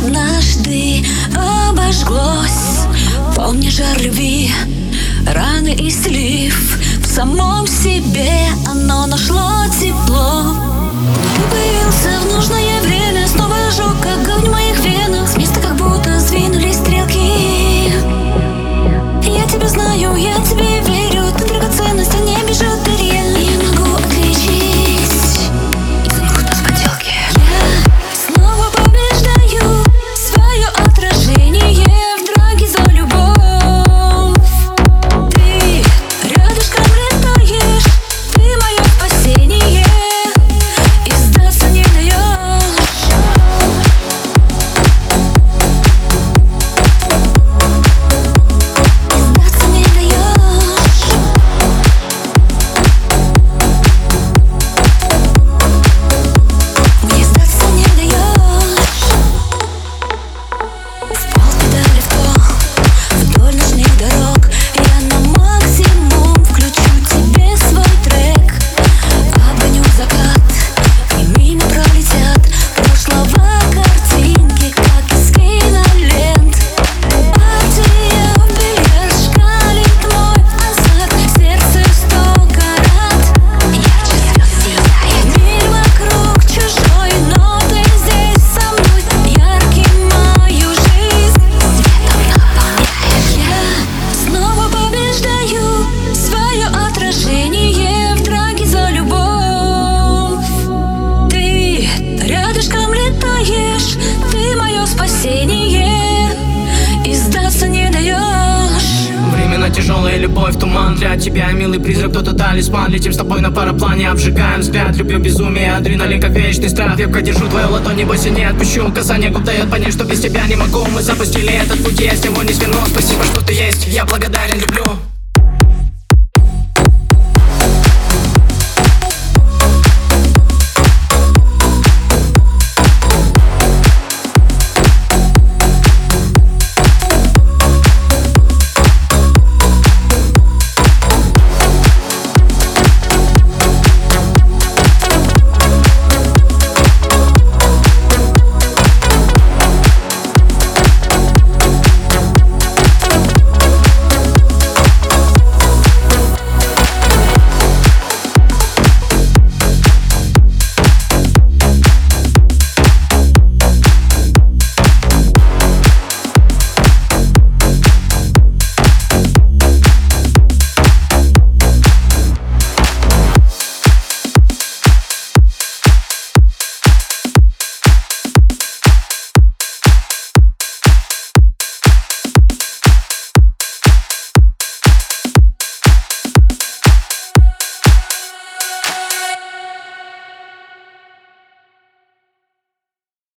однажды обожглось. Помни жар любви, раны и слив. В самом себе оно нашло тепло. Ты появился в нужное время, снова ожег огонь в моих венах. С места как будто сдвинулись стрелки. Я тебя знаю, я тебе верю. Ты драгоценность, а не бижутерия. Я могу отличить изумруд от поделки. Я снова побеждаю свое отражение в драке за любовь. Ты рядышком летаешь, ты мое спасение, и сдаться не даешь. Сдаться не даешь. Мне сдаться не даешь. В пол педали в то, вдоль ночных дорог. Я на максимум включу тебе свой трек. Обгоню закат, и мимо пролетят прошлого картинки, как из кинолент. Партия в бильярд, шкалит мой азарт. Сердце 100 карат, ярче звезд сияет. Мир вокруг чужой, но ты здесь со мной. Яркий мою жизнь светом наполняешь. Я снова побеждаю свое отражение в драке за любовь. Ты рядышком летаешь, ты мое спасение, и сдаться не даешь. Временно тяжелая любовь, туман для тебя, милый призрак, кто-то талисман. Летим с тобой на параплане, обжигаем взгляд. Люблю безумие, адреналин как вечный страх. Крепко держу твою ладонь, не бойся, не отпущу. Касание губ дает понять, что без тебя не могу. Мы запустили этот путь, я с него не сверну. Спасибо, что ты есть, я благодарен, люблю.